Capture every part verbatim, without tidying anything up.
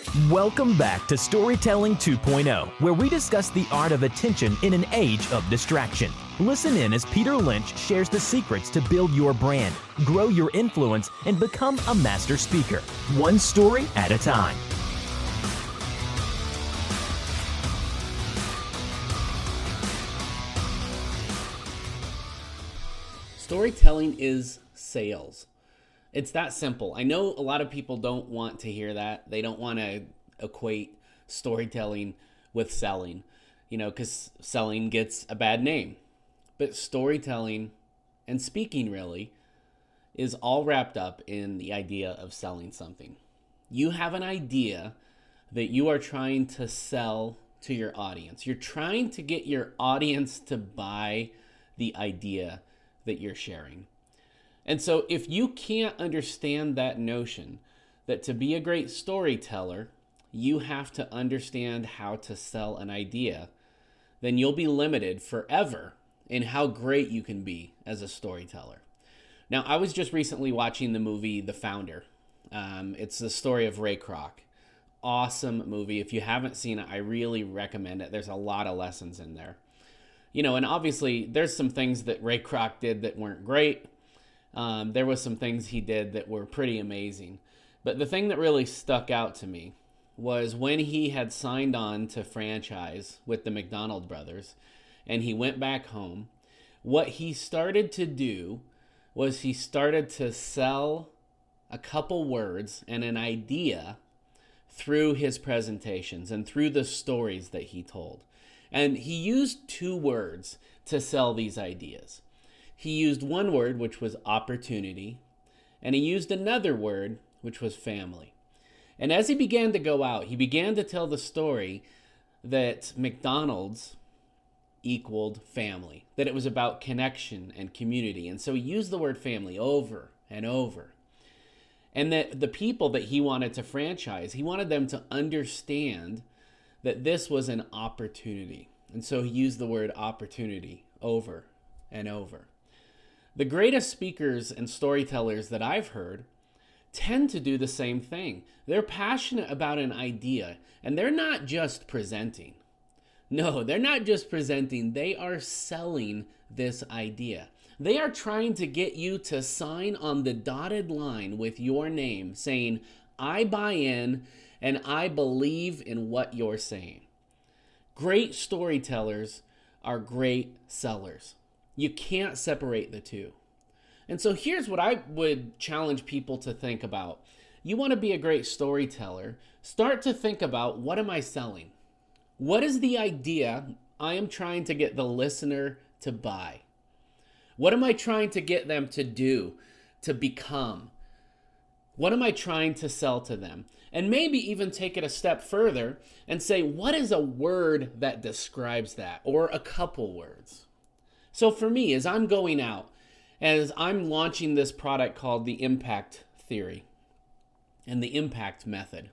Welcome back to Storytelling 2.0, where we discuss the art of attention in an age of distraction. Listen in as Peter Lynch shares the secrets to build your brand, grow your influence, and become a master speaker, one story at a time. Storytelling is sales. It's that simple. I know a lot of people don't want to hear that. They don't want to equate storytelling with selling, you know, because selling gets a bad name. But storytelling and speaking really is all wrapped up in the idea of selling something. You have an idea that you are trying to sell to your audience. You're trying to get your audience to buy the idea that you're sharing. And so if you can't understand that notion that to be a great storyteller, you have to understand how to sell an idea, then you'll be limited forever in how great you can be as a storyteller. Now, I was just recently watching the movie The Founder. Um, it's the story of Ray Kroc. Awesome movie. If you haven't seen it, I really recommend it. There's a lot of lessons in there. You know, and obviously there's some things that Ray Kroc did that weren't great. Um, there was some things he did that were pretty amazing. But the thing that really stuck out to me was when he had signed on to franchise with the McDonald brothers and he went back home, what he started to do was he started to sell a couple words and an idea through his presentations and through the stories that he told. And he used two words to sell these ideas. He used one word, which was opportunity, and he used another word, which was family. And as he began to go out, he began to tell the story that McDonald's equaled family, that it was about connection and community. And so he used the word family over and over. And that the people that he wanted to franchise, he wanted them to understand that this was an opportunity. And so he used the word opportunity over and over. The greatest speakers and storytellers that I've heard tend to do the same thing. They're passionate about an idea, and they're not just presenting. No, they're not just presenting. They are selling this idea. They are trying to get you to sign on the dotted line with your name saying, I buy in and I believe in what you're saying. Great storytellers are great sellers. You can't separate the two. And so here's what I would challenge people to think about. You want to be a great storyteller, start to think about, what am I selling? What is the idea I am trying to get the listener to buy? What am I trying to get them to do, to become? What am I trying to sell to them? And maybe even take it a step further and say, what is a word that describes that? Or a couple words. So for me, as I'm going out, as I'm launching this product called the Impact Theory and the Impact Method,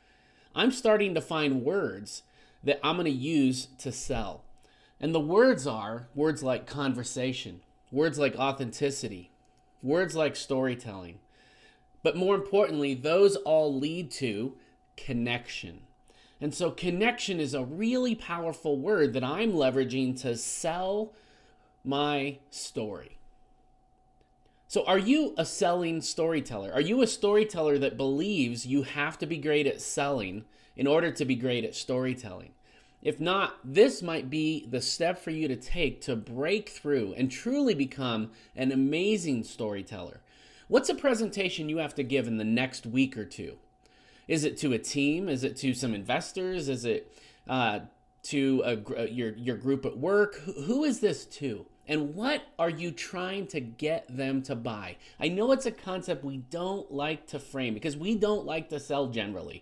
I'm starting to find words that I'm going to use to sell. And the words are words like conversation, words like authenticity, words like storytelling. But more importantly, those all lead to connection. And so connection is a really powerful word that I'm leveraging to sell my story. So are you a selling storyteller? Are you a storyteller that believes you have to be great at selling in order to be great at storytelling? If not, this might be the step for you to take to break through and truly become an amazing storyteller. What's a presentation you have to give in the next week or two? Is it to a team? Is it to some investors? Is it uh, to a, your, your group at work? Who, who is this to? And what are you trying to get them to buy? I know it's a concept we don't like to frame because we don't like to sell generally.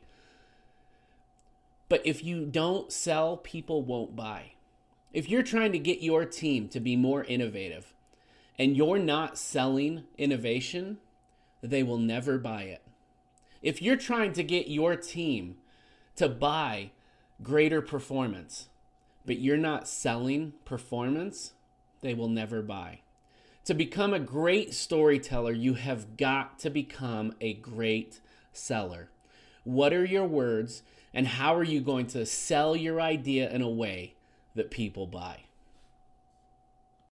But if you don't sell, people won't buy. If you're trying to get your team to be more innovative and you're not selling innovation, they will never buy it. If you're trying to get your team to buy greater performance, but you're not selling performance, they will never buy. To become a great storyteller, you have got to become a great seller. What are your words, and how are you going to sell your idea in a way that people buy?